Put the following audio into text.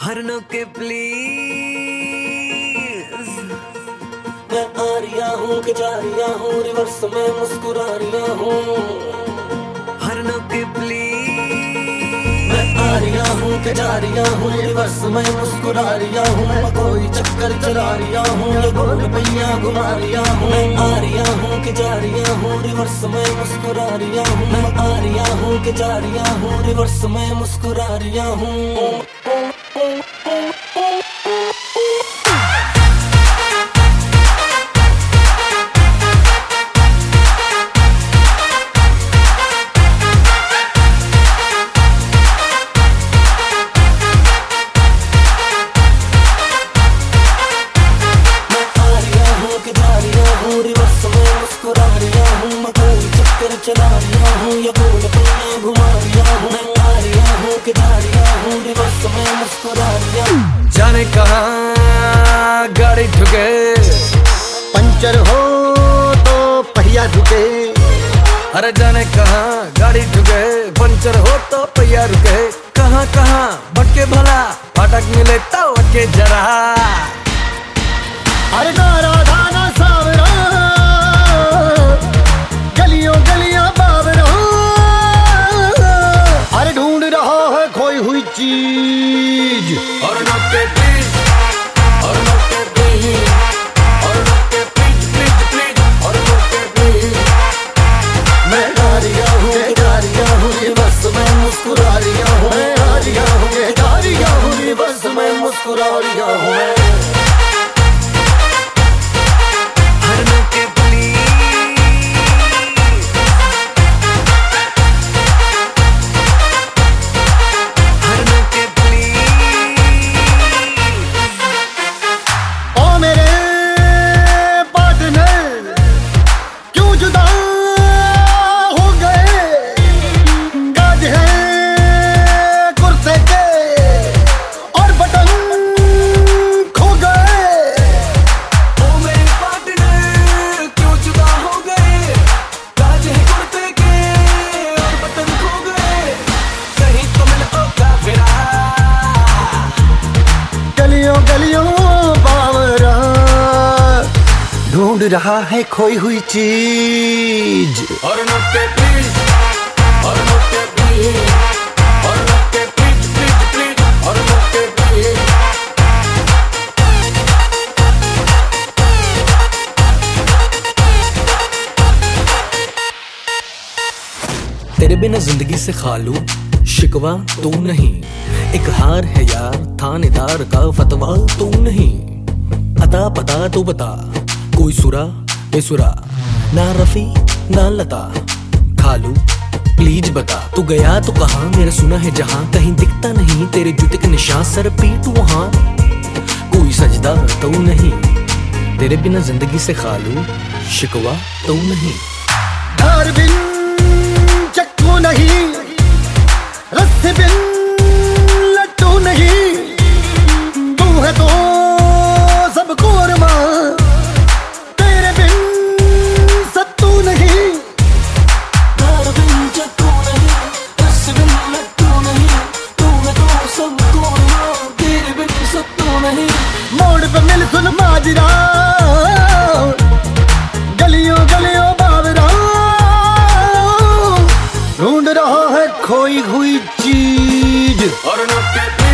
हरनों के प्लीज। मैं आ रिया हूँ कि जा रिया हूँ, रिवर्स में मुस्कुरा रिया हूँ। हरनों के प्लीज। मैं आ रिया हूँ कि जा रिया हूँ, रिवर्स में मुस्कुरा रिया हूँ। मैं कोई चक्कर चला रिया हूँ, ये गोल पहिया घुमा रिया हूँ। मैं आ रिया हूँ कि जा रिया हूँ, रिवर्स में मुस्कुरा रिया हूँ। मैं आ रिया हूँ कि जा रिया हूँ, रिवर्स में मुस्कुरा रिया हूँ। रिवर्स में मुस्कुरा रिया हूँ, मैं कोई चक्कर चला रिया हूँ, या गोल पहिया घुमा रिया हूँ। मैं आ रिया हूँ कि जा रिया हूँ, रिवर्स में मुस्कुरा रिया हूँ। जाने कहाँ गाड़ी ठुके, पंचर हो तो पहिया रुके। अरे जाने कहाँ गाड़ी ठुके, पंचर हो तो पहिया रुके। कहाँ कहाँ भटके भला, फाटक मिले तो अटके जरा। अरे नारा धाना सावरा, गलियों गलियां बावरा। अरे ढूंढ रहा है खोई हुई चीज। और नोटे प्लीज, और नोटे प्लीज, और नोटे प्लीज प्लीज प्लीज, और नोटे प्लीज। मैं आ रिया हूँ, जा रिया हूँ, रिवर्स में मुस्कुरा रिया हूँ। मैं आ रिया हूँ, जा रिया हूँ, रिवर्स में मुस्कुरा रिया हूँ। हरनों के प्लीज, हरनों के प्लीज। ओ मेरे पार्टनर क्यों जुदा हो गए। काज है कुर्ते के और बटन खो गए। ओ मेरे पार्टनर क्यों जुदा हो गए, काज है कुर्ते के और बटन खो गए। कहीं तो मिल ओ काफिरा। गलियों गलियों बावरा, ढूंढ रहा है खोई हुई चीज। और नोटे प्लीज, और नोटे प्लीज, और नोटे प्लीज प्लीज प्लीज, और नोटे प्लीज। तेरे बिना जिंदगी से खालू शिकवा तू नहीं। एक हार है यार थानेदार का फतवा तू नहीं। अता पता तो बता, कोई सुरा बेसुरा, ना रफी ना लता। खालू प्लीज बता, तू गया तो कहाँ, मेरा सुना है जहाँ। कहीं दिखता नहीं तेरे जूते के निशान, सर पीट वहाँ कोई सजदा तो नहीं। तेरे बिना जिंदगी से खालू शिकवा तो नहीं। धार बिन चक्कू नहीं, रस्सी बिन लट्टू नहीं। तू है तो सब कोरमा, तेरे बिन सत्तू नहीं। धार बिन चक्कू नहीं, रस्सी बिन लट्टू नहीं। तू है तो सब कोरमा, तेरे बिन सत्तू नहीं। मोड़ पे मिल सुन माजरा, गलियों गलियों बावरा। ढूंढ रहा है खोई हुई चीज। और नोटे